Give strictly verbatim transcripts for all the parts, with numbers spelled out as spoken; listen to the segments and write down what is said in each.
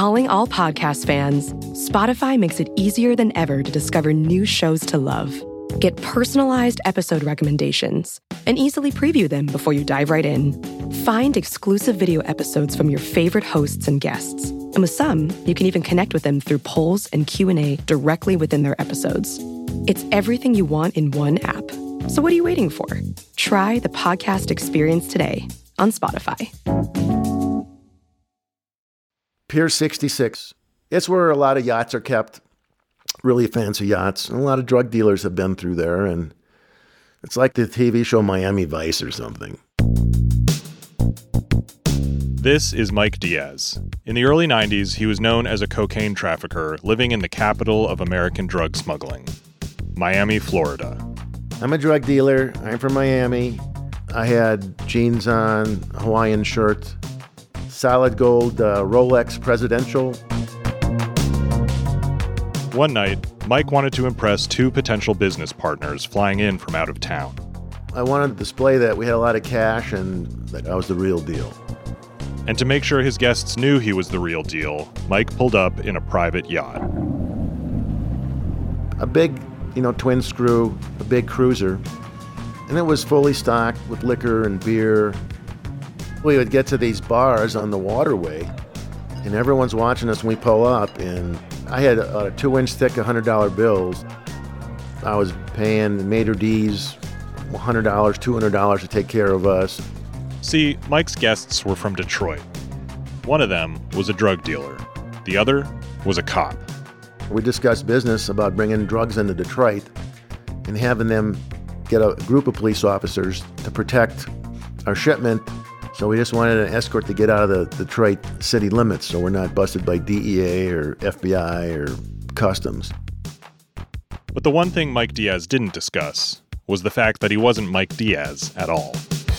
Calling all podcast fans, Spotify makes it easier than ever to discover new shows to love. Get personalized episode recommendations and easily preview them before you dive right in. Find exclusive video episodes from your favorite hosts and guests. And with some, you can even connect with them through polls and Q and A directly within their episodes. It's everything you want in one app. So what are you waiting for? Try the podcast experience today on Spotify. Pier sixty-six. It's where a lot of yachts are kept, really fancy yachts. And a lot of drug dealers have been through there, and it's like the T V show Miami Vice or something. This is Mike Diaz. In the early nineties, he was known as a cocaine trafficker living in the capital of American drug smuggling, Miami, Florida. I'm a drug dealer. I'm from Miami. I had jeans on, a Hawaiian shirt, solid gold uh, Rolex Presidential. One night, Mike wanted to impress two potential business partners flying in from out of town. I wanted to display that we had a lot of cash and that I was the real deal. And to make sure his guests knew he was the real deal, Mike pulled up in a private yacht. A big, you know, twin screw, a big cruiser. And it was fully stocked with liquor and beer. We would get to these bars on the waterway, and everyone's watching us when we pull up, and I had uh, two-inch thick one hundred dollar bills. I was paying maitre d's one hundred dollars, two hundred dollars to take care of us. See, Mike's guests were from Detroit. One of them was a drug dealer. The other was a cop. We discussed business about bringing drugs into Detroit and having them get a group of police officers to protect our shipment. So we just wanted an escort to get out of the Detroit city limits so we're not busted by D E A or F B I or customs. But the one thing Mike Diaz didn't discuss was the fact that he wasn't Mike Diaz at all.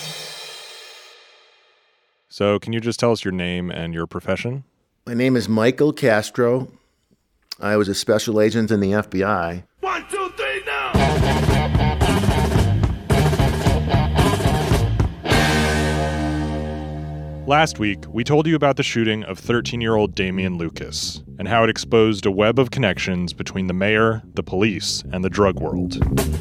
So can you just tell us your name and your profession? My name is Michael Castro. I was a special agent in the F B I. One, two, three, now! Last week, we told you about the shooting of thirteen-year-old Damian Lucas and how it exposed a web of connections between the mayor, the police, and the drug world.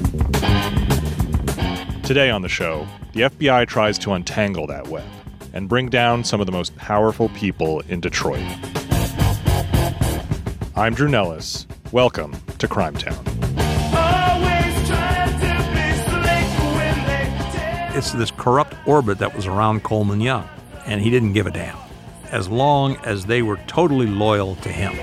Today on the show, the F B I tries to untangle that web and bring down some of the most powerful people in Detroit. I'm Drew Nellis. Welcome to Crime Town. It's this corrupt orbit that was around Coleman Young, and he didn't give a damn, as long as they were totally loyal to him.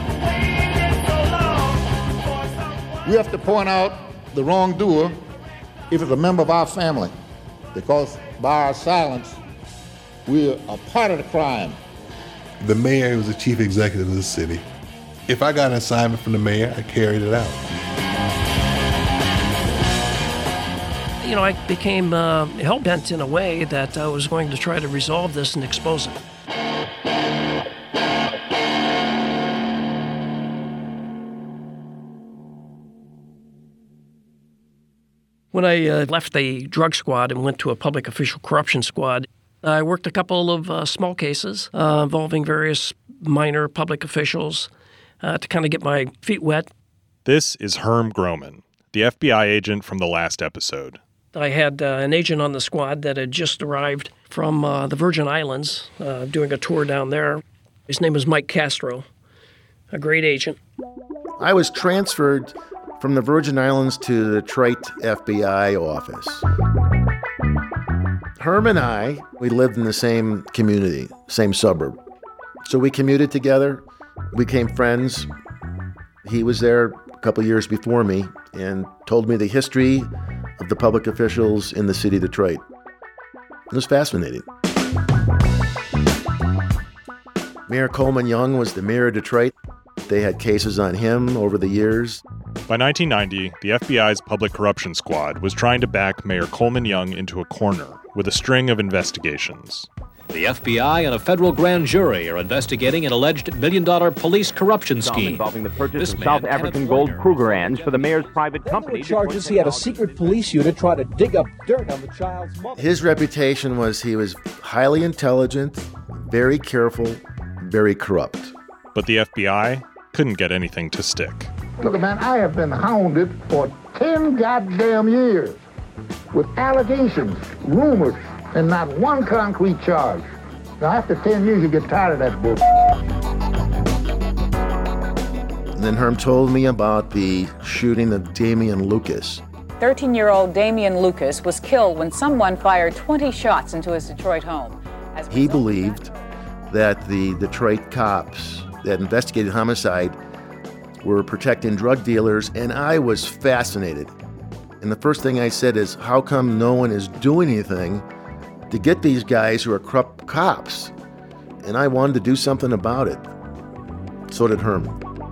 We have to point out the wrongdoer if it's a member of our family, because by our silence, we are a part of the crime. The mayor was the chief executive of the city. If I got an assignment from the mayor, I carried it out. You know, I became uh, hell-bent in a way that I was going to try to resolve this and expose it. When I uh, left the drug squad and went to a public official corruption squad, I worked a couple of uh, small cases uh, involving various minor public officials uh, to kind of get my feet wet. This is Herm Groman, the F B I agent from the last episode. I had uh, an agent on the squad that had just arrived from uh, the Virgin Islands, uh, doing a tour down there. His name was Mike Castro, a great agent. I was transferred from the Virgin Islands to the Detroit F B I office. Herm and I, we lived in the same community, same suburb. So we commuted together, we became friends. He was there a couple years before me and told me the history of the public officials in the city of Detroit. It was fascinating. Mayor Coleman Young was the mayor of Detroit. They had cases on him over the years. By nineteen ninety, the F B I's Public Corruption Squad was trying to back Mayor Coleman Young into a corner with a string of investigations. The F B I and a federal grand jury are investigating an alleged million-dollar police corruption scheme involving the purchase of South African gold Krugerrands for the mayor's private company. Charges he had a secret police unit try to dig up dirt on the child's mother. His reputation was he was highly intelligent, very careful, very corrupt. But the F B I couldn't get anything to stick. Look, man, I have been hounded for ten goddamn years with allegations, rumors, and not one concrete charge. Now, after ten years, you get tired of that bull. And then Herm told me about the shooting of Damian Lucas. thirteen-year-old Damian Lucas was killed when someone fired twenty shots into his Detroit home. As he believed that the Detroit cops that investigated homicide were protecting drug dealers, and I was fascinated. And the first thing I said is, how come no one is doing anything to get these guys who are corrupt cops? And I wanted to do something about it. So did Herm.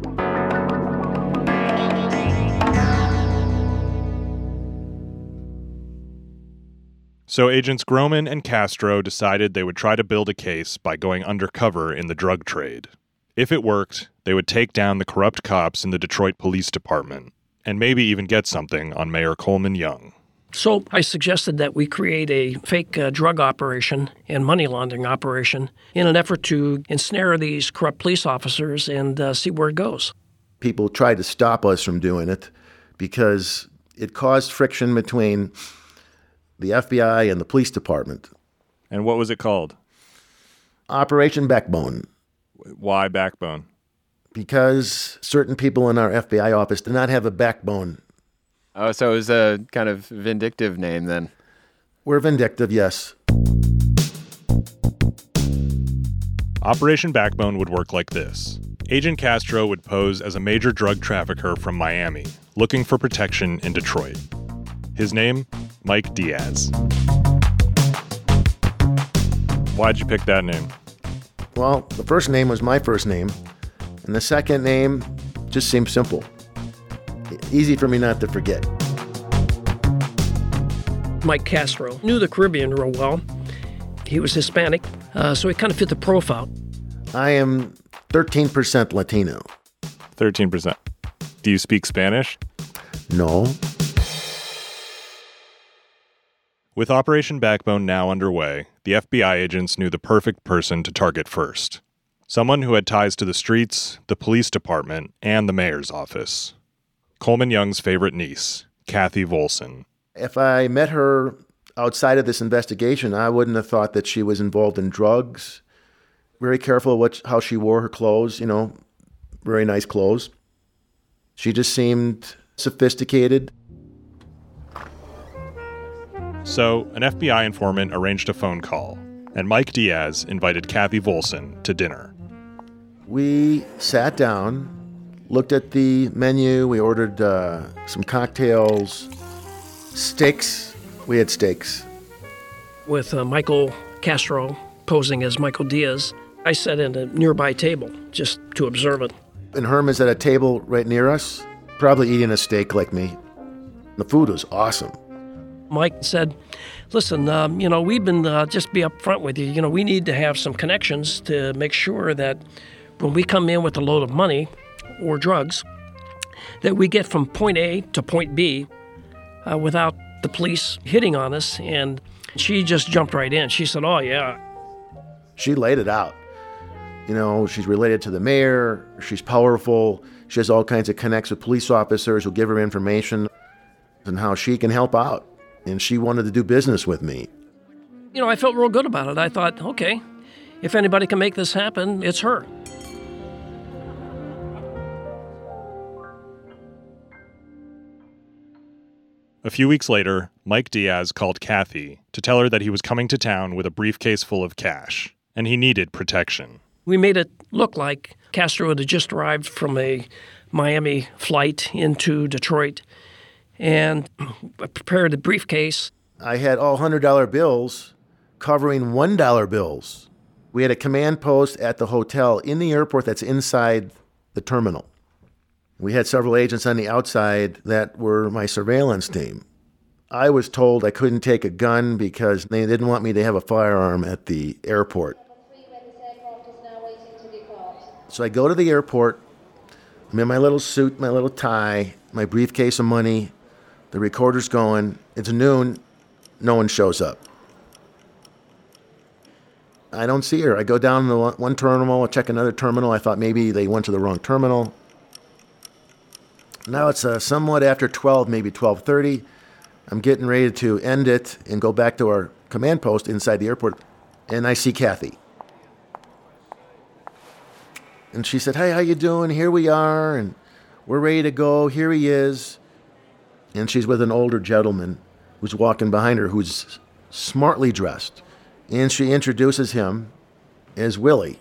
So agents Groman and Castro decided they would try to build a case by going undercover in the drug trade. If it worked, they would take down the corrupt cops in the Detroit Police Department, and maybe even get something on Mayor Coleman Young. So I suggested that we create a fake uh, drug operation and money laundering operation in an effort to ensnare these corrupt police officers and uh, see where it goes. People tried to stop us from doing it because it caused friction between the F B I and the police department. And what was it called? Operation Backbone. Why Backbone? Because certain people in our F B I office did not have a backbone. Oh, so it was a kind of vindictive name then. We're vindictive, yes. Operation Backbone would work like this. Agent Castro would pose as a major drug trafficker from Miami, looking for protection in Detroit. His name? Mike Diaz. Why'd you pick that name? Well, the first name was my first name, and the second name just seemed simple. Easy for me not to forget. Mike Castro knew the Caribbean real well. He was Hispanic, uh, so he kind of fit the profile. I am thirteen percent Latino. thirteen percent. Do you speak Spanish? No. With Operation Backbone now underway, the F B I agents knew the perfect person to target first. Someone who had ties to the streets, the police department, and the mayor's office. Coleman Young's favorite niece, Kathy Volson. If I met her outside of this investigation, I wouldn't have thought that she was involved in drugs. Very careful what, how she wore her clothes, you know, very nice clothes. She just seemed sophisticated. So, an F B I informant arranged a phone call, and Mike Diaz invited Kathy Volson to dinner. We sat down, looked at the menu. We ordered uh, some cocktails, steaks. We had steaks. With uh, Michael Castro posing as Michael Diaz, I sat at a nearby table just to observe it. And Herm is at a table right near us, probably eating a steak like me. The food was awesome. Mike said, listen, um, you know, we've been, uh, just be up front with you, you know, we need to have some connections to make sure that when we come in with a load of money or drugs, that we get from point A to point B uh, without the police hitting on us. And she just jumped right in. She said, oh, yeah. She laid it out. You know, she's related to the mayor. She's powerful. She has all kinds of connects with police officers who give her information and how she can help out. And she wanted to do business with me. You know, I felt real good about it. I thought, okay, if anybody can make this happen, it's her. A few weeks later, Mike Diaz called Kathy to tell her that he was coming to town with a briefcase full of cash, and he needed protection. We made it look like Castro had just arrived from a Miami flight into Detroit, and I prepared a briefcase. I had all one hundred dollar bills covering one dollar bills. We had a command post at the hotel in the airport that's inside the terminal. We had several agents on the outside that were my surveillance team. I was told I couldn't take a gun because they didn't want me to have a firearm at the airport. So I go to the airport. I'm in my little suit, my little tie, my briefcase of money. The recorder's going. It's noon. No one shows up. I don't see her. I go down to one terminal, I check another terminal. I thought maybe they went to the wrong terminal. Now it's uh, somewhat after twelve, maybe twelve thirty. I'm getting ready to end it and go back to our command post inside the airport, and I see Kathy. And she said, "Hey, how you doing? Here we are, and we're ready to go. Here he is." And she's with an older gentleman who's walking behind her, who's smartly dressed. And she introduces him as Willie.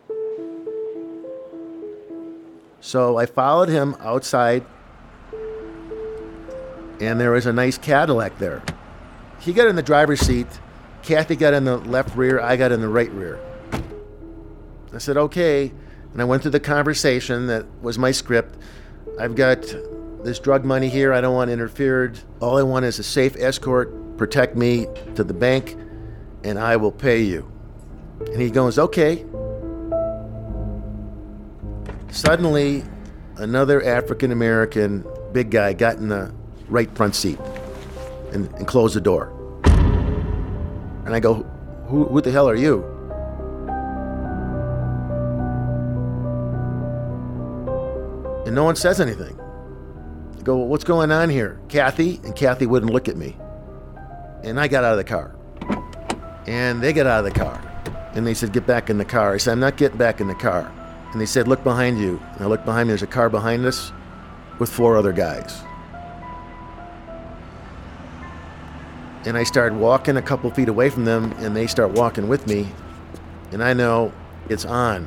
So I followed him outside, and there was a nice Cadillac there. He got in the driver's seat. Kathy got in the left rear. I got in the right rear. I said, okay. And I went through the conversation that was my script. I've got this drug money here. I don't want interfered. All I want is a safe escort, protect me to the bank, and I will pay you. And he goes, okay. Suddenly, another African-American big guy got in the right front seat and, and closed the door. And I go, who, who the hell are you? And no one says anything. I go, well, what's going on here? Kathy? And Kathy wouldn't look at me. And I got out of the car. And they got out of the car. And they said, get back in the car. I said, I'm not getting back in the car. And they said, look behind you. And I looked behind me. There's a car behind us with four other guys. And I started walking a couple feet away from them, and they start walking with me. And I know it's on.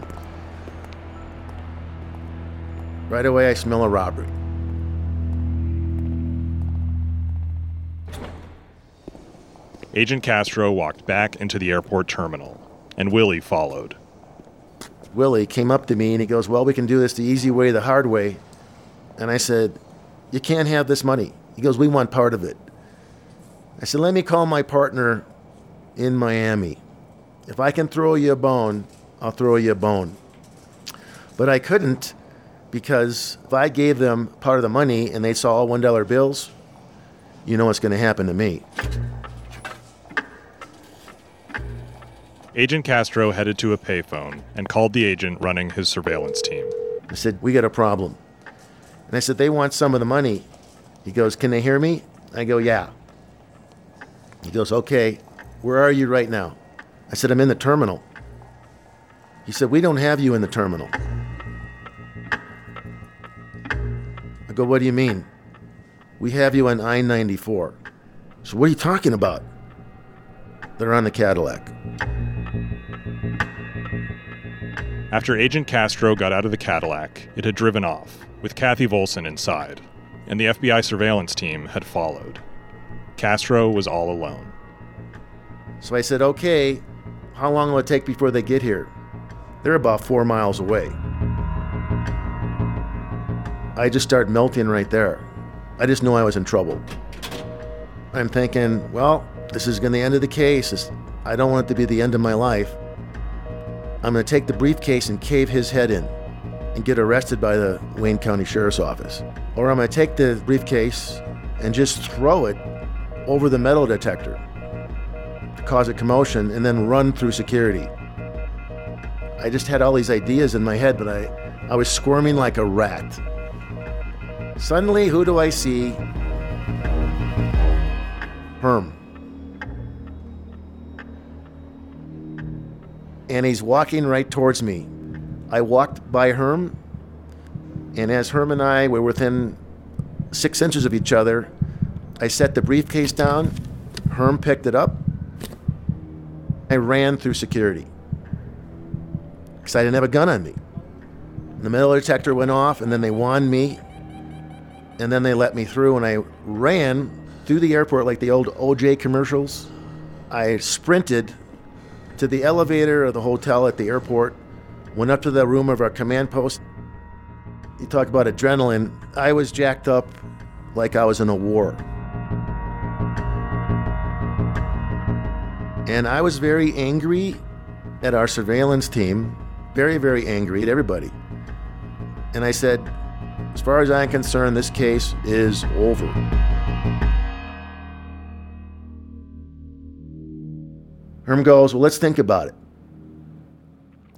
Right away, I smell a robbery. Agent Castro walked back into the airport terminal, and Willie followed. Willie came up to me and he goes, well, we can do this the easy way, the hard way. And I said, you can't have this money. He goes, we want part of it. I said, let me call my partner in Miami. If I can throw you a bone, I'll throw you a bone. But I couldn't, because if I gave them part of the money and they saw all one dollar bills, you know what's going to happen to me. Agent Castro headed to a payphone and called the agent running his surveillance team. I said, we got a problem. And I said, they want some of the money. He goes, can they hear me? I go, yeah. He goes, okay, where are you right now? I said, I'm in the terminal. He said, we don't have you in the terminal. I go, what do you mean? We have you on I ninety-four. So what are you talking about? They're on the Cadillac. After Agent Castro got out of the Cadillac, it had driven off, with Kathy Volson inside, and the F B I surveillance team had followed. Castro was all alone. So I said, okay, how long will it take before they get here? They're about four miles away. I just started melting right there. I just knew I was in trouble. I'm thinking, well, this is going to be the end of the case. This, I don't want it to be the end of my life. I'm going to take the briefcase and cave his head in and get arrested by the Wayne County Sheriff's Office. Or I'm going to take the briefcase and just throw it over the metal detector to cause a commotion and then run through security. I just had all these ideas in my head, but I, I was squirming like a rat. Suddenly, who do I see? Herm. And he's walking right towards me. I walked by Herm, and as Herm and I were within six inches of each other, I set the briefcase down, Herm picked it up, I ran through security. Because I didn't have a gun on me. The metal detector went off, and then they wand me, and then they let me through, and I ran through the airport like the old O J commercials. I sprinted to the elevator of the hotel at the airport, went up to the room of our command post. You talk about adrenaline. I was jacked up like I was in a war. And I was very angry at our surveillance team, very, very angry at everybody. And I said, as far as I'm concerned, this case is over. Herm goes, well, let's think about it.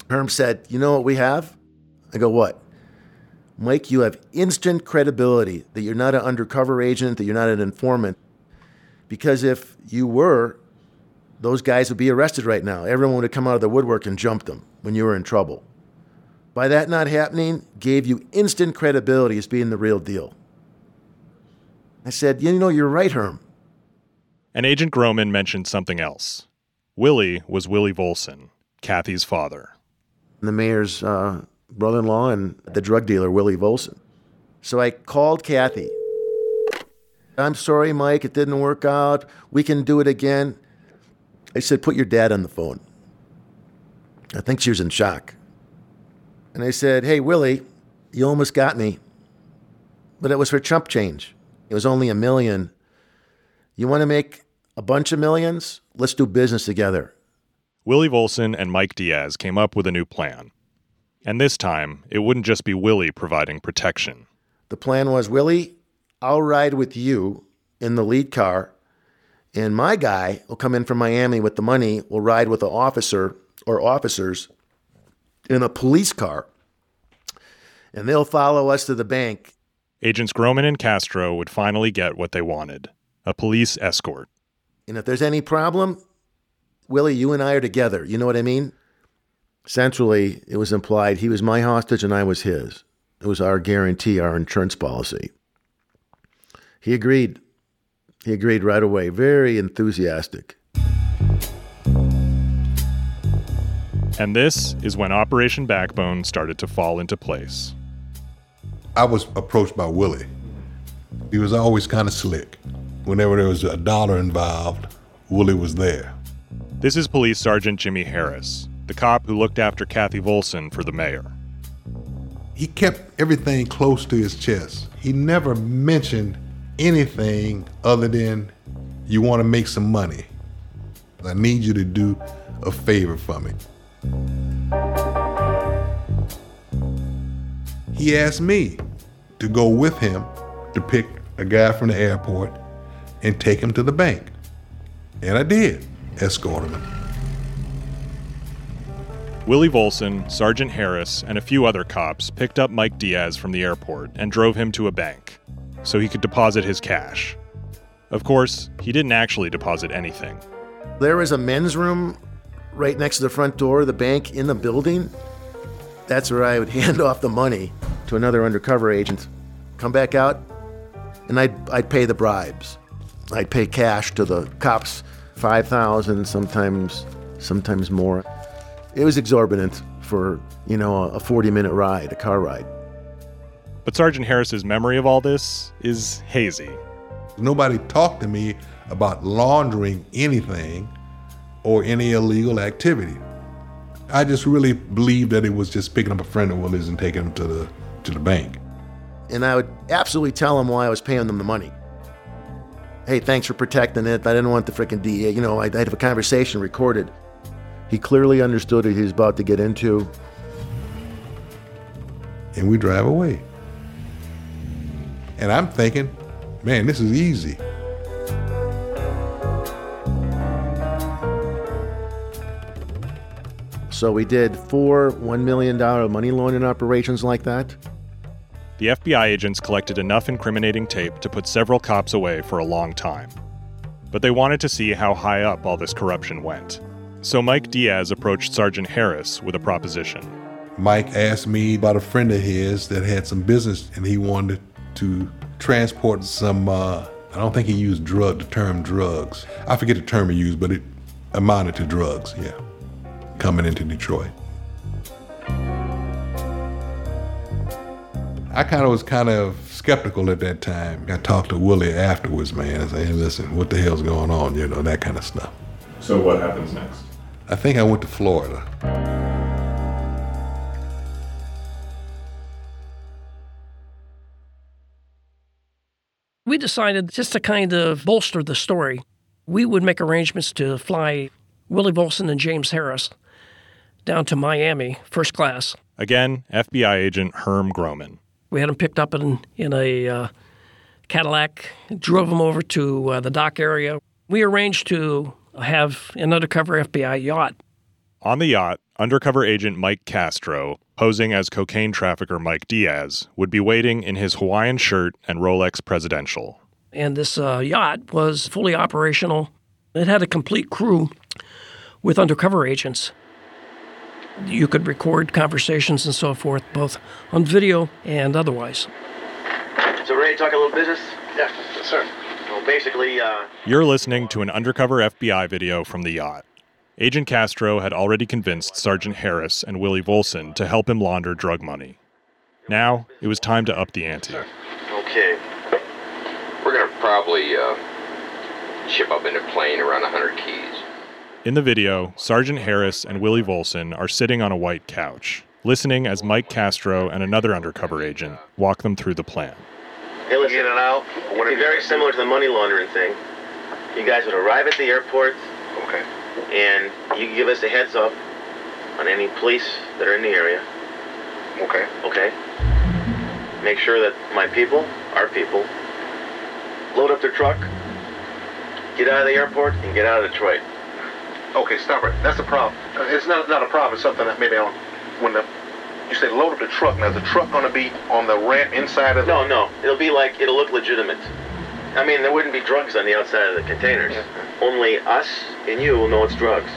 Herm said, you know what we have? I go, what? Mike, you have instant credibility that you're not an undercover agent, that you're not an informant. Because if you were, those guys would be arrested right now. Everyone would have come out of the woodwork and jumped them when you were in trouble. By that not happening, gave you instant credibility as being the real deal. I said, you know, you're right, Herm. And Agent Groman mentioned something else. Willie was Willie Volson, Kathy's father. The mayor's uh, brother-in-law and the drug dealer, Willie Volson. So I called Kathy. I'm sorry, Mike, it didn't work out. We can do it again. I said, put your dad on the phone. I think she was in shock. And I said, hey, Willie, you almost got me. But it was for chump change. It was only a million. You want to make a bunch of millions? Let's do business together. Willie Volson and Mike Diaz came up with a new plan. And this time, it wouldn't just be Willie providing protection. The plan was, Willie, I'll ride with you in the lead car, and my guy will come in from Miami with the money, will ride with an officer or officers in a police car, and they'll follow us to the bank. Agents Groman and Castro would finally get what they wanted, a police escort. And if there's any problem, Willie, you and I are together. You know what I mean? Essentially, it was implied he was my hostage and I was his. It was our guarantee, our insurance policy. He agreed. He agreed right away. Very enthusiastic. And this is when Operation Backbone started to fall into place. I was approached by Willie. He was always kind of slick. Whenever there was a dollar involved, Willie was there. This is Police Sergeant Jimmy Harris, the cop who looked after Kathy Volson for the mayor. He kept everything close to his chest. He never mentioned anything other than, you want to make some money. I need you to do a favor for me. He asked me to go with him to pick a guy from the airport and take him to the bank. And I did, escort him. Willie Volson, Sergeant Harris, and a few other cops picked up Mike Diaz from the airport and drove him to a bank so he could deposit his cash. Of course, he didn't actually deposit anything. There was a men's room right next to the front door of the bank in the building. That's where I would hand off the money to another undercover agent, come back out, and I'd, I'd pay the bribes. I'd pay cash to the cops, five thousand dollars, sometimes, sometimes more. It was exorbitant for, you know, a forty-minute ride, a car ride. But Sergeant Harris's memory of all this is hazy. Nobody talked to me about laundering anything or any illegal activity. I just really believed that it was just picking up a friend of Willie's and taking him to the to the bank. And I would absolutely tell him why I was paying them the money. Hey, thanks for protecting it. I didn't want the freaking D A. You know, I'd have a conversation recorded. He clearly understood what he was about to get into. And we drive away. And I'm thinking, man, this is easy. So we did four one million dollars money laundering operations like that. The F B I agents collected enough incriminating tape to put several cops away for a long time. But they wanted to see how high up all this corruption went. So Mike Diaz approached Sergeant Harris with a proposition. Mike asked me about a friend of his that had some business and he wanted to transport some, uh, I don't think he used drug, the term drugs. I forget the term he used, but it amounted to drugs, yeah, coming into Detroit. I kind of was kind of skeptical at that time. I talked to Willie afterwards, man, and said, hey, listen, what the hell's going on, you know, that kind of stuff. So what happens next? I think I went to Florida. We decided just to kind of bolster the story, we would make arrangements to fly Willie Volson and James Harris down to Miami, first class. Again, F B I agent Herm Groman. We had them picked up in, in a uh, Cadillac, drove them over to uh, the dock area. We arranged to have an undercover F B I yacht. On the yacht, undercover agent Mike Castro, posing as cocaine trafficker Mike Diaz, would be waiting in his Hawaiian shirt and Rolex Presidential. And this uh, yacht was fully operational. It had a complete crew with undercover agents. You could record conversations and so forth, both on video and otherwise. So ready to talk a little business? Yeah, sir. Well, basically, uh... You're listening to an undercover F B I video from the yacht. Agent Castro had already convinced Sergeant Harris and Willie Volson to help him launder drug money. Now, it was time to up the ante. Okay. We're going to probably uh, ship up in a plane around one hundred keys. In the video, Sergeant Harris and Willie Volson are sitting on a white couch, listening as Mike Castro and another undercover agent walk them through the plan. Hey, listen, in and out. It'd be very similar to the money laundering thing. You guys would arrive at the airport. Okay. And you give us a heads up on any police that are in the area. Okay. Okay. Make sure that my people, our people, load up their truck, get out of the airport, and get out of Detroit. Okay, stop it. That's the problem. Uh, It's not not a problem. It's something that maybe on when the you say load up the truck. Now is the truck going to be on the ramp inside of the? No, no. It'll be like it'll look legitimate. I mean, there wouldn't be drugs on the outside of the containers. Yeah. Only us and you will know it's drugs.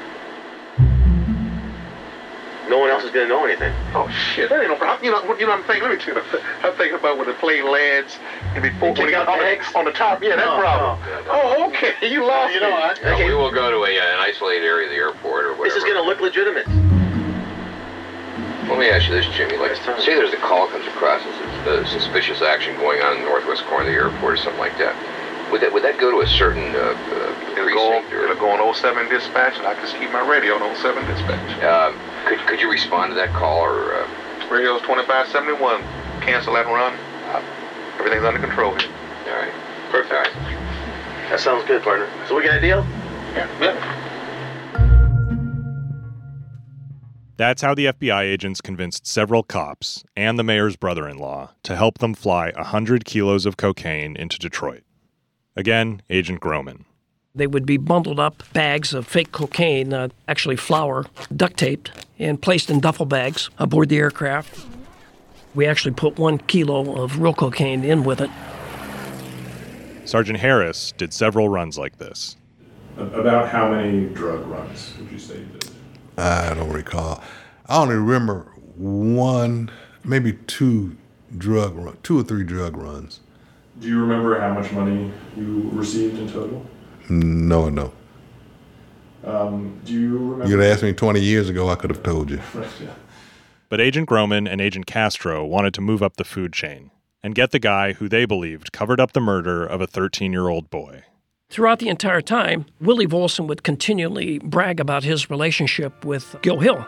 No one else is going to know anything. Oh shit! That ain't no problem. You know, you know what I'm thinking. Let me tell you. I'm thinking about when the plane lands and before when you got on, bags on the top. Yeah, that no, problem. No. Oh, okay. You lost you know, me. I, No, okay. we will go to a, uh, an isolated area of the airport or whatever. This is going to look legitimate. Let me ask you this, Jimmy. Like, say there's a call comes across as a suspicious action going on in the northwest corner of the airport or something like that. Would that would that go to a certain uh, uh, It'll go, precinct? Or, it'll go on oh seven dispatch, and I can just keep my radio on oh seven dispatch. Uh, could could you respond to that call or? Uh... Radio's twenty-five seventy-one. Cancel that run. Uh, everything's under control here. All right. Perfect. All right. That sounds good, partner. So we got a deal? Yeah. Yeah. That's how the F B I agents convinced several cops and the mayor's brother-in-law to help them fly one hundred kilos of cocaine into Detroit. Again, Agent Groman. They would be bundled up bags of fake cocaine, uh, actually flour, duct taped, and placed in duffel bags aboard the aircraft. We actually put one kilo of real cocaine in with it. Sergeant Harris did several runs like this. About how many drug runs would you say you did? I don't recall. I only remember one, maybe two drug run, two or three drug runs. Do you remember how much money you received in total? No, no. Um, do you remember? You'd asked me twenty years ago, I could have told you. Right, yeah. But Agent Groman and Agent Castro wanted to move up the food chain and get the guy who they believed covered up the murder of a thirteen-year-old boy. Throughout the entire time, Willie Volson would continually brag about his relationship with Gil Hill.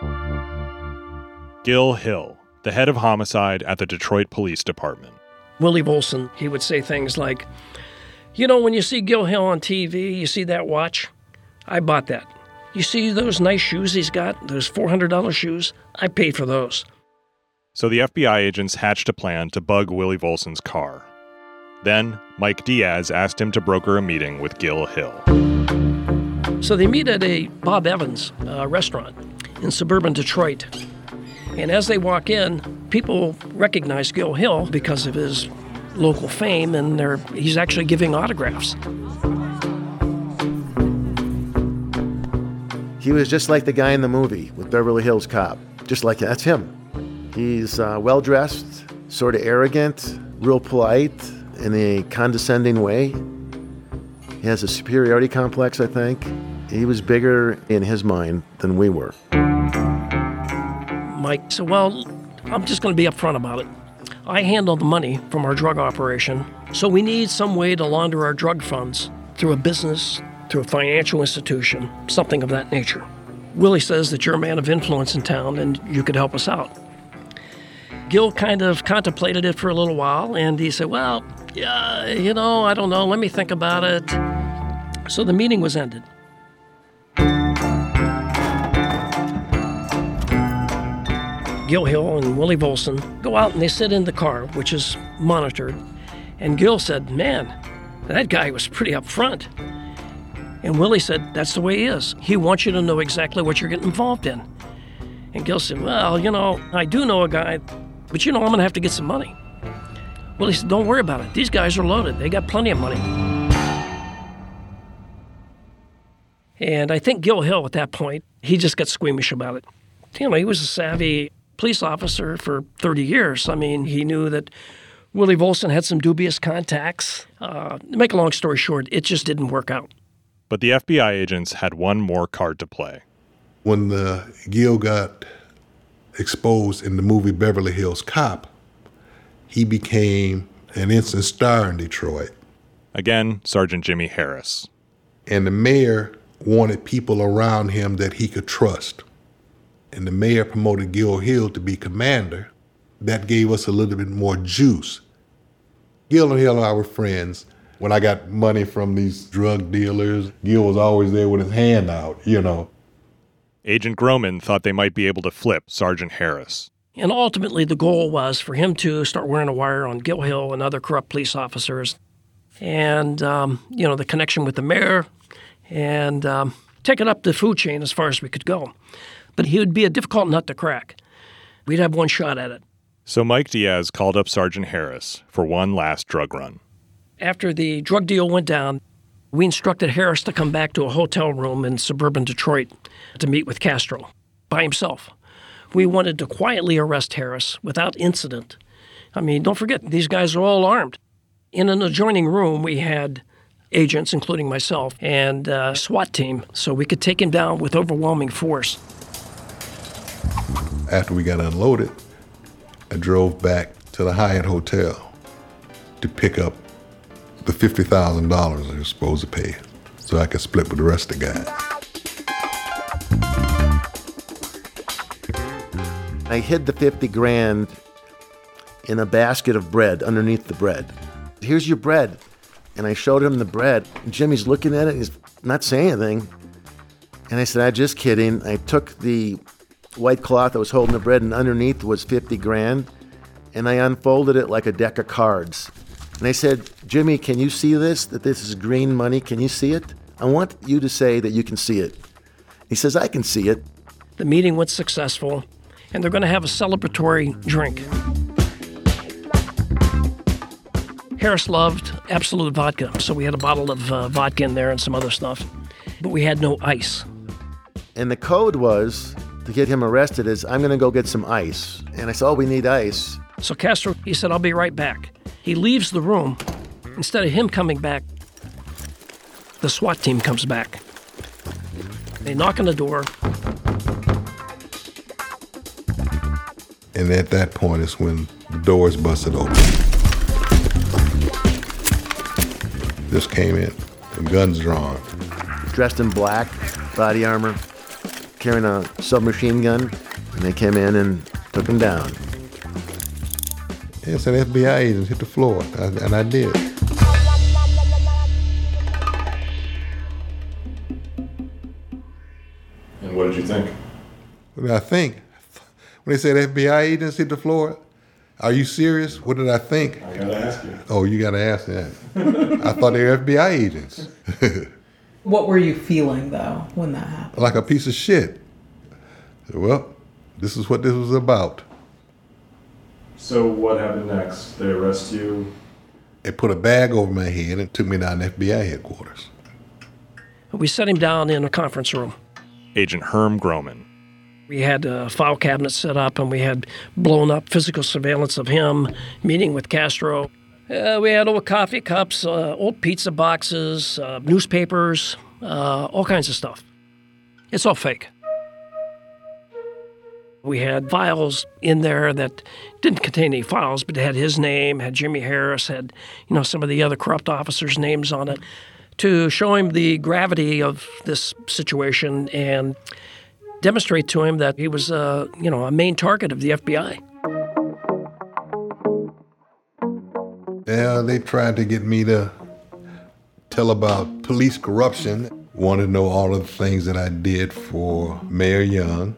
Gil Hill, the head of homicide at the Detroit Police Department. Willie Volson, he would say things like, you know, when you see Gil Hill on T V, you see that watch? I bought that. You see those nice shoes he's got, those four hundred dollars shoes? I paid for those. So the F B I agents hatched a plan to bug Willie Volson's car. Then, Mike Diaz asked him to broker a meeting with Gil Hill. So they meet at a Bob Evans uh, restaurant in suburban Detroit. And as they walk in, people recognize Gil Hill because of his local fame, and they're, he's actually giving autographs. He was just like the guy in the movie with Beverly Hills Cop. Just like that's him. He's uh, well-dressed, sort of arrogant, real polite in a condescending way. He has a superiority complex, I think. He was bigger in his mind than we were. Mike said, well, I'm just going to be upfront about it. I handle the money from our drug operation, so we need some way to launder our drug funds through a business, through a financial institution, something of that nature. Willie says that you're a man of influence in town and you could help us out. Gil kind of contemplated it for a little while, and he said, well, yeah, you know, I don't know, let me think about it. So the meeting was ended. Gil Hill and Willie Volson go out and they sit in the car, which is monitored. And Gil said, man, that guy was pretty upfront. And Willie said, that's the way he is. He wants you to know exactly what you're getting involved in. And Gil said, well, you know, I do know a guy, but you know, I'm going to have to get some money. Willie said, don't worry about it. These guys are loaded. They got plenty of money. And I think Gil Hill, at that point, he just got squeamish about it. You know, he was a savvy police officer for thirty years. I mean, he knew that Willie Volson had some dubious contacts. Uh, to make a long story short, it just didn't work out. But the F B I agents had one more card to play. When the Gil got exposed in the movie Beverly Hills Cop, he became an instant star in Detroit. Again, Sergeant Jimmy Harris. And the mayor wanted people around him that he could trust. And the mayor promoted Gil Hill to be commander. That gave us a little bit more juice. Gil and Hill and I were friends. When I got money from these drug dealers, Gil was always there with his hand out, you know. Agent Groman thought they might be able to flip Sergeant Harris. And ultimately, the goal was for him to start wearing a wire on Gil Hill and other corrupt police officers. And, um, you know, the connection with the mayor and um, take it up the food chain as far as we could go. But he would be a difficult nut to crack. We'd have one shot at it. So Mike Diaz called up Sergeant Harris for one last drug run. After the drug deal went down, we instructed Harris to come back to a hotel room in suburban Detroit to meet with Castro by himself. We wanted to quietly arrest Harris without incident. I mean, don't forget, these guys are all armed. In an adjoining room, we had agents, including myself, and a SWAT team, so we could take him down with overwhelming force. After we got unloaded, I drove back to the Hyatt Hotel to pick up the fifty thousand dollars I was supposed to pay so I could split with the rest of the guys. I hid the fifty grand in a basket of bread underneath the bread. Here's your bread. And I showed him the bread. And Jimmy's looking at it. He's not saying anything. And I said, I'm just kidding. I took the white cloth that was holding the bread, and underneath was fifty grand. And I unfolded it like a deck of cards. And I said, Jimmy, can you see this? That this is green money? Can you see it? I want you to say that you can see it. He says, I can see it. The meeting was successful, and they're going to have a celebratory drink. Harris loved Absolute vodka, so we had a bottle of uh, vodka in there and some other stuff. But we had no ice. And the code was, to get him arrested, is I'm going to go get some ice. And I said, oh, we need ice. So Castro, he said, I'll be right back. He leaves the room. Instead of him coming back, the SWAT team comes back. They knock on the door. And at that point is when the doors busted open. Just came in, with guns drawn. Dressed in black, body armor, carrying a submachine gun, and they came in and took him down. Yeah, so the F B I agents hit the floor, and I did. And what did you think? What did I think? When they said F B I agents hit the floor, are you serious? What did I think? I gotta ask you. Oh, you gotta ask that. I thought they were F B I agents. What were you feeling, though, when that happened? Like a piece of shit. Well, this is what this was about. So what happened next? They arrest you? They put a bag over my head and took me down to F B I headquarters. We set him down in a conference room. Agent Herm Groman. We had a file cabinet set up, and we had blown up physical surveillance of him meeting with Castro. Uh, we had old coffee cups, uh, old pizza boxes, uh, newspapers, uh, all kinds of stuff. It's all fake. We had files in there that didn't contain any files, but had his name, had Jimmy Harris, had, you know, some of the other corrupt officers' names on it, to show him the gravity of this situation and demonstrate to him that he was, uh, you know, a main target of the F B I. Yeah, they tried to get me to tell about police corruption. Wanted to know all of the things that I did for Mayor Young.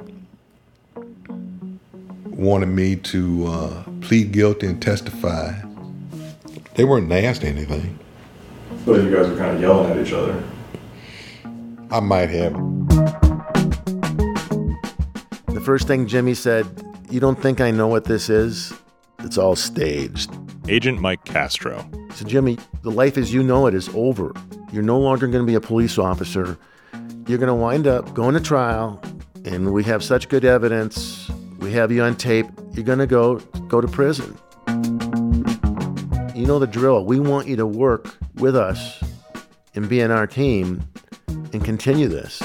Wanted me to uh, plead guilty and testify. They weren't nasty or anything. But you guys were kind of yelling at each other. I might have. The first thing Jimmy said, "You don't think I know what this is? It's all staged." Agent Mike Castro. He said, "Jimmy, the life as you know it is over. You're no longer going to be a police officer. You're going to wind up going to trial, and we have such good evidence. We have you on tape. You're going to go go to prison. You know the drill. We want you to work with us and be in our team and continue this."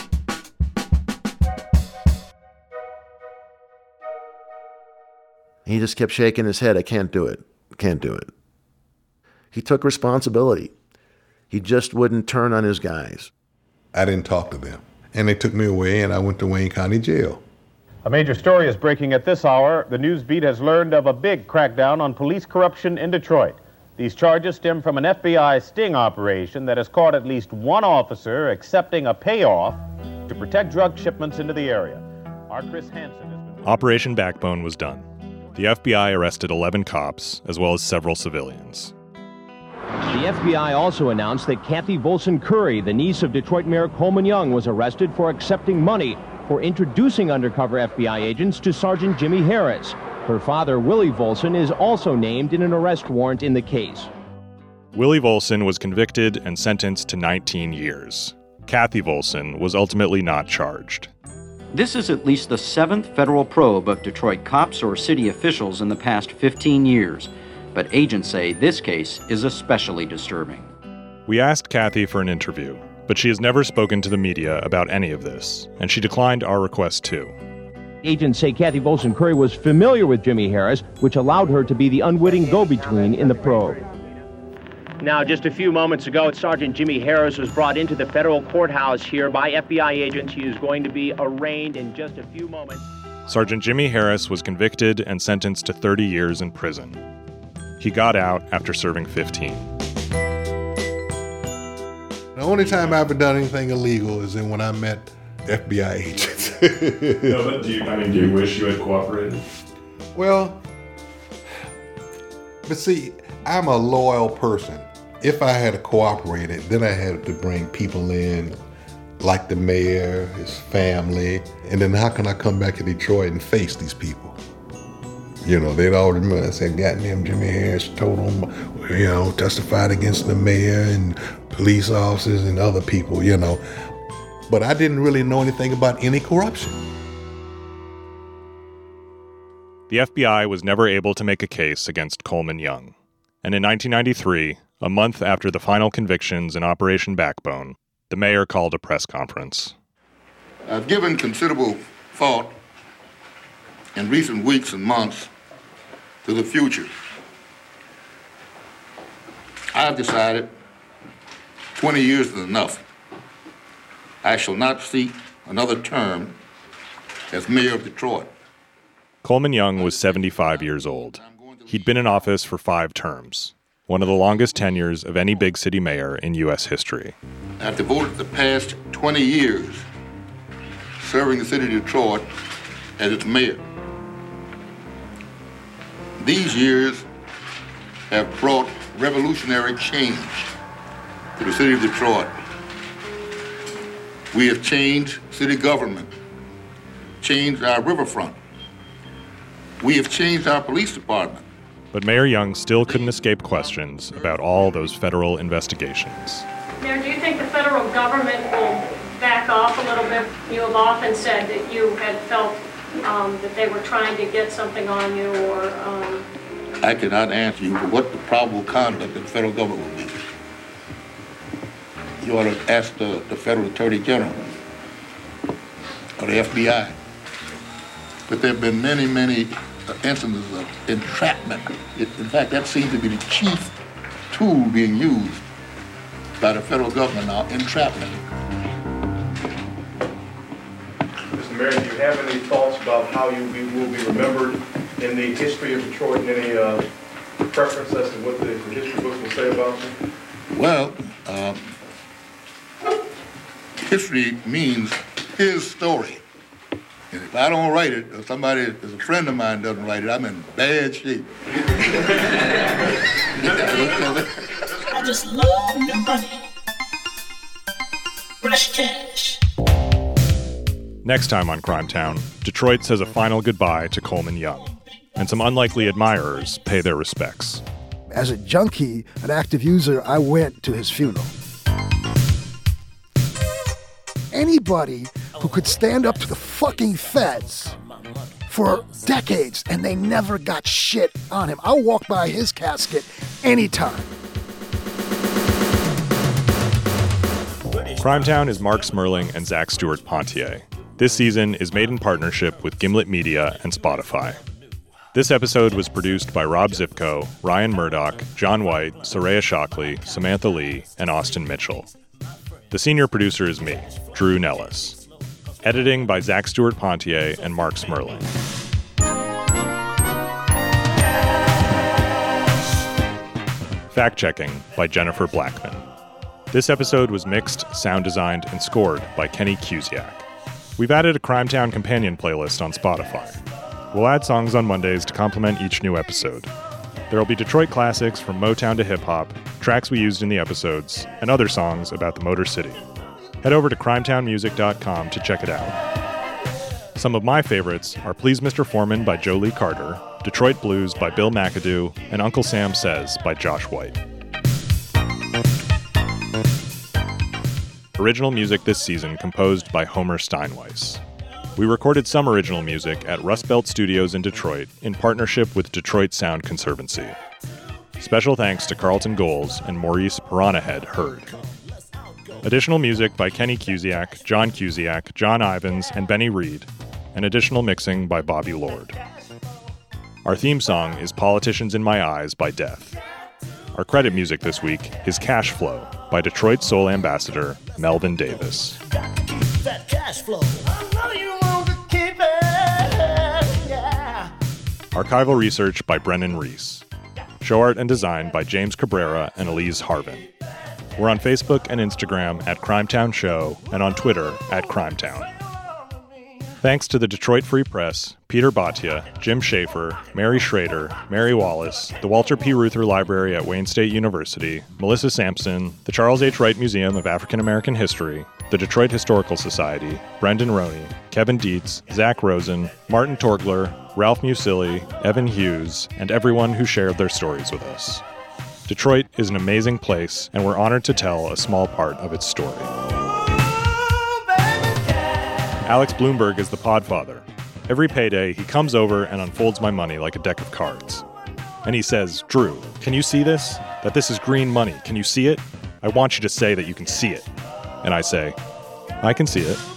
He just kept shaking his head. "I can't do it. Can't do it." He took responsibility. He just wouldn't turn on his guys. I didn't talk to them. And they took me away, and I went to Wayne County Jail. A major story is breaking at this hour. The news beat has learned of a big crackdown on police corruption in Detroit. These charges stem from an F B I sting operation that has caught at least one officer accepting a payoff to protect drug shipments into the area. Our Chris Hansen has been... Operation Backbone was done. The F B I arrested eleven cops, as well as several civilians. The F B I also announced that Kathy Volson Curry, the niece of Detroit Mayor Coleman Young, was arrested for accepting money for introducing undercover F B I agents to Sergeant Jimmy Harris. Her father, Willie Volson, is also named in an arrest warrant in the case. Willie Volson was convicted and sentenced to nineteen years. Kathy Volson was ultimately not charged. This is at least the seventh federal probe of Detroit cops or city officials in the past fifteen years. But agents say this case is especially disturbing. We asked Kathy for an interview, but she has never spoken to the media about any of this, and she declined our request too. Agents say Kathy Volson Curry was familiar with Jimmy Harris, which allowed her to be the unwitting go-between in the probe. Now, just a few moments ago, Sergeant Jimmy Harris was brought into the federal courthouse here by F B I agents. He is going to be arraigned in just a few moments. Sergeant Jimmy Harris was convicted and sentenced to thirty years in prison. He got out after serving fifteen. The only time I've ever done anything illegal is when I met F B I agents. No, but do you, I mean, do you wish you had cooperated? Well, but see, I'm a loyal person. If I had cooperated, then I had to bring people in, like the mayor, his family, and then how can I come back to Detroit and face these people? You know, they'd all remember, I said, goddamn, Jimmy Harris told them, you know, testified against the mayor and police officers and other people, you know. But I didn't really know anything about any corruption. The F B I was never able to make a case against Coleman Young. And in nineteen ninety-three, a month after the final convictions in Operation Backbone, the mayor called a press conference. I've given considerable thought in recent weeks and months to the future. I've decided twenty years is enough. I shall not seek another term as mayor of Detroit. Coleman Young was seventy-five years old. He'd been in office for five terms, one of the longest tenures of any big city mayor in U S history. I've devoted the past twenty years serving the city of Detroit as its mayor. These years have brought revolutionary change to the city of Detroit. We have changed city government, changed our riverfront. We have changed our police department. But Mayor Young still couldn't escape questions about all those federal investigations. Mayor, do you think the federal government will back off a little bit? You have often said that you had felt um, that they were trying to get something on you, or... Um... I cannot answer you for what the probable conduct of the federal government will be. You ought to ask the, the federal attorney general or the F B I. But there have been many, many instances of entrapment. It, in fact, that seems to be the chief tool being used by the federal government now, entrapment. Mister Mayor, do you have any thoughts about how you be, will be remembered in the history of Detroit, and any uh, preference as to what the, the history books will say about you? Well, um, history means his story. And if I don't write it, or somebody, if a friend of mine doesn't write it, I'm in bad shape. I just love new money. Fresh cash. Next time on Crimetown, Detroit says a final goodbye to Coleman Young, and some unlikely admirers pay their respects. As a junkie, an active user, I went to his funeral. Anybody who could stand up to the fucking feds for decades and they never got shit on him. I'll walk by his casket anytime. Crimetown is Mark Smerling and Zach Stewart Pontier. This season is made in partnership with Gimlet Media and Spotify. This episode was produced by Rob Zipko, Ryan Murdoch, John White, Soraya Shockley, Samantha Lee, and Austin Mitchell. The senior producer is me, Drew Nellis. Editing by Zach Stewart Pontier and Mark Smerling. Fact-checking by Jennifer Blackman. This episode was mixed, sound designed, and scored by Kenny Cusiak. We've added a Crimetown companion playlist on Spotify. We'll add songs on Mondays to complement each new episode. There will be Detroit classics from Motown to hip-hop, tracks we used in the episodes, and other songs about the Motor City. Head over to crimetown music dot com to check it out. Some of my favorites are Please Mister Foreman by Joe Lee Carter, Detroit Blues by Bill McAdoo, and Uncle Sam Says by Josh White. Original music this season composed by Homer Steinweiss. We recorded some original music at Rust Belt Studios in Detroit in partnership with Detroit Sound Conservancy. Special thanks to Carlton Goals and Maurice Piranahead Hurd. Additional music by Kenny Cusiak, John Cusiak, John Ivins, and Benny Reed, and additional mixing by Bobby Lord. Our theme song is Politicians in My Eyes by Death. Our credit music this week is Cash Flow by Detroit Soul Ambassador Melvin Davis. That cash flow. I know you want to keep it, yeah. Archival research by Brennan Reese. Show art and design by James Cabrera and Elise Harvin. We're on Facebook and Instagram at Crimetown Show and on Twitter at Crimetown. Thanks to the Detroit Free Press, Peter Bhatia, Jim Schaefer, Mary Schrader, Mary Wallace, the Walter P. Reuther Library at Wayne State University, Melissa Sampson, the Charles H. Wright Museum of African American History, the Detroit Historical Society, Brendan Roney, Kevin Dietz, Zach Rosen, Martin Torgler, Ralph Musili, Evan Hughes, and everyone who shared their stories with us. Detroit is an amazing place, and we're honored to tell a small part of its story. Alex Bloomberg is the podfather. Every payday, he comes over and unfolds my money like a deck of cards. And he says, Drew, can you see this? That this is green money. Can you see it? I want you to say that you can see it. And I say, I can see it.